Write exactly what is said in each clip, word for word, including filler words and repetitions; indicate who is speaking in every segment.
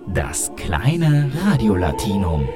Speaker 1: Das kleine Radiolatinum.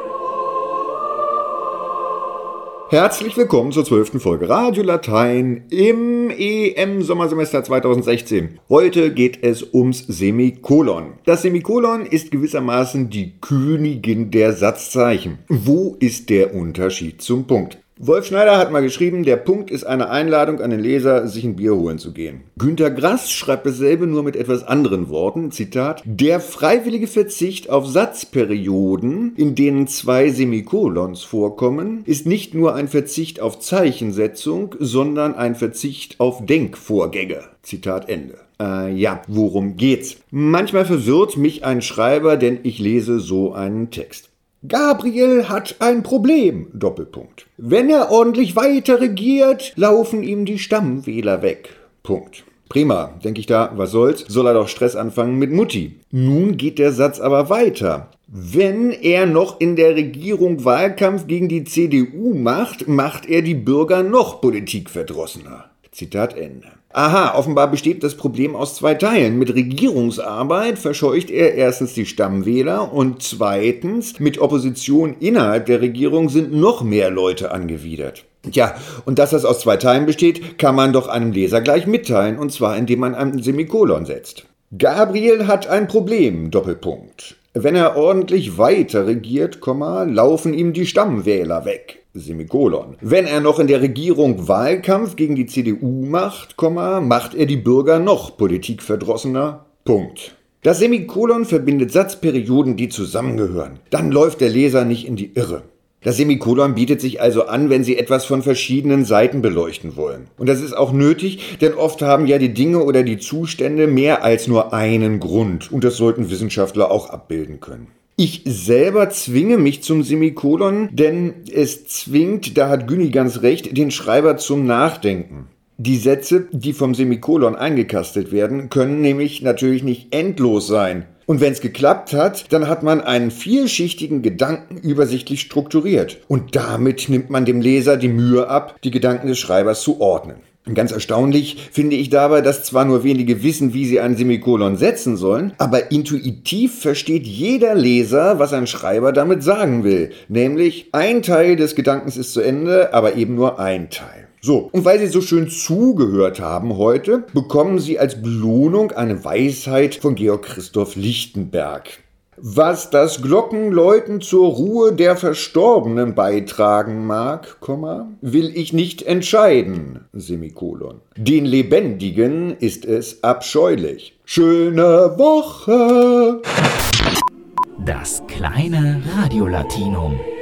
Speaker 2: Herzlich willkommen zur zwölften Folge Radio Latein im E M-Sommersemester zweitausendsechzehn. Heute geht es ums Semikolon. Das Semikolon ist gewissermaßen die Königin der Satzzeichen. Wo ist der Unterschied zum Punkt? Wolf Schneider hat mal geschrieben, der Punkt ist eine Einladung an den Leser, sich ein Bier holen zu gehen. Günter Grass schreibt dasselbe nur mit etwas anderen Worten, Zitat, der freiwillige Verzicht auf Satzperioden, in denen zwei Semikolons vorkommen, ist nicht nur ein Verzicht auf Zeichensetzung, sondern ein Verzicht auf Denkvorgänge. Zitat Ende. Äh, ja, worum geht's? Manchmal verwirrt mich ein Schreiber, denn ich lese so einen Text. Gabriel hat ein Problem, Doppelpunkt. Wenn er ordentlich weiter regiert, laufen ihm die Stammwähler weg. Punkt. Prima, denke ich da, was soll's, soll er doch Stress anfangen mit Mutti. Nun geht der Satz aber weiter. Wenn er noch in der Regierung Wahlkampf gegen die C D U macht, macht er die Bürger noch politikverdrossener. Zitat Ende. Aha, offenbar besteht das Problem aus zwei Teilen. Mit Regierungsarbeit verscheucht er erstens die Stammwähler und zweitens, mit Opposition innerhalb der Regierung sind noch mehr Leute angewidert. Tja, und dass das aus zwei Teilen besteht, kann man doch einem Leser gleich mitteilen, und zwar indem man ein Semikolon setzt. Gabriel hat ein Problem, Doppelpunkt. Wenn er ordentlich weiter regiert, laufen ihm die Stammwähler weg. Semikolon. Wenn er noch in der Regierung Wahlkampf gegen die C D U macht, macht er die Bürger noch politikverdrossener. Punkt. Das Semikolon verbindet Satzperioden, die zusammengehören. Dann läuft der Leser nicht in die Irre. Das Semikolon bietet sich also an, wenn Sie etwas von verschiedenen Seiten beleuchten wollen. Und das ist auch nötig, denn oft haben ja die Dinge oder die Zustände mehr als nur einen Grund. Und das sollten Wissenschaftler auch abbilden können. Ich selber zwinge mich zum Semikolon, denn es zwingt, da hat Günni ganz recht, den Schreiber zum Nachdenken. Die Sätze, die vom Semikolon eingekastelt werden, können nämlich natürlich nicht endlos sein. Und wenn es geklappt hat, dann hat man einen vielschichtigen Gedanken übersichtlich strukturiert. Und damit nimmt man dem Leser die Mühe ab, die Gedanken des Schreibers zu ordnen. Ganz erstaunlich finde ich dabei, dass zwar nur wenige wissen, wie sie ein Semikolon setzen sollen, aber intuitiv versteht jeder Leser, was ein Schreiber damit sagen will. Nämlich, ein Teil des Gedankens ist zu Ende, aber eben nur ein Teil. So, und weil Sie so schön zugehört haben heute, bekommen Sie als Belohnung eine Weisheit von Georg Christoph Lichtenberg. Was das Glockenläuten zur Ruhe der Verstorbenen beitragen mag, will ich nicht entscheiden, Semikolon. Den Lebendigen ist es abscheulich. Schöne Woche!
Speaker 1: Das kleine Radiolatinum.